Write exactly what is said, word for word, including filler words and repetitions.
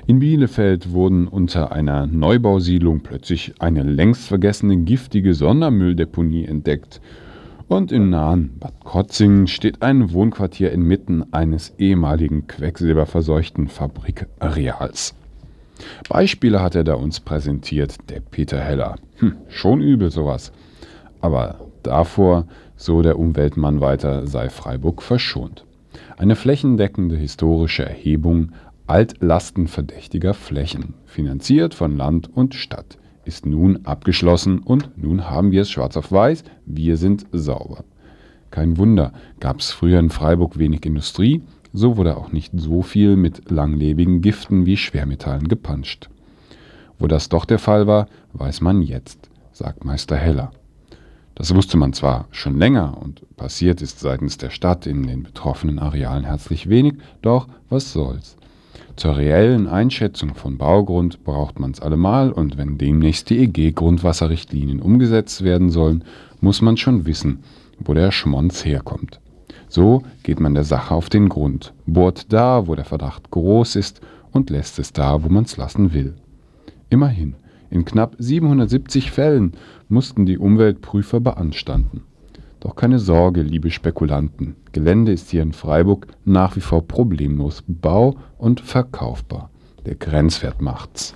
In Bielefeld wurden unter einer Neubausiedlung plötzlich eine längst vergessene giftige Sondermülldeponie entdeckt. Und im nahen Bad Krotzingen steht ein Wohnquartier inmitten eines ehemaligen quecksilberverseuchten Fabrikareals. Beispiele hat er da uns präsentiert, der Peter Heller. Hm, schon übel sowas. Aber davor, so der Umweltmann weiter, sei Freiburg verschont. Eine flächendeckende historische Erhebung altlastenverdächtiger Flächen, finanziert von Land und Stadt, ist nun abgeschlossen und nun haben wir es schwarz auf weiß, wir sind sauber. Kein Wunder, gab es früher in Freiburg wenig Industrie, so wurde auch nicht so viel mit langlebigen Giften wie Schwermetallen gepanscht. Wo das doch der Fall war, weiß man jetzt, sagt Meister Heller. Das wusste man zwar schon länger und passiert ist seitens der Stadt in den betroffenen Arealen herzlich wenig, doch was soll's. Zur reellen Einschätzung von Baugrund braucht man's allemal und wenn demnächst die E G-Grundwasserrichtlinien umgesetzt werden sollen, muss man schon wissen, wo der Schmonz herkommt. So geht man der Sache auf den Grund, bohrt da, wo der Verdacht groß ist und lässt es da, wo man's lassen will. Immerhin, in knapp siebenhundertsiebzig Fällen mussten die Umweltprüfer beanstanden. Doch keine Sorge, liebe Spekulanten, Gelände ist hier in Freiburg nach wie vor problemlos bau- und verkaufbar. Der Grenzwert macht's.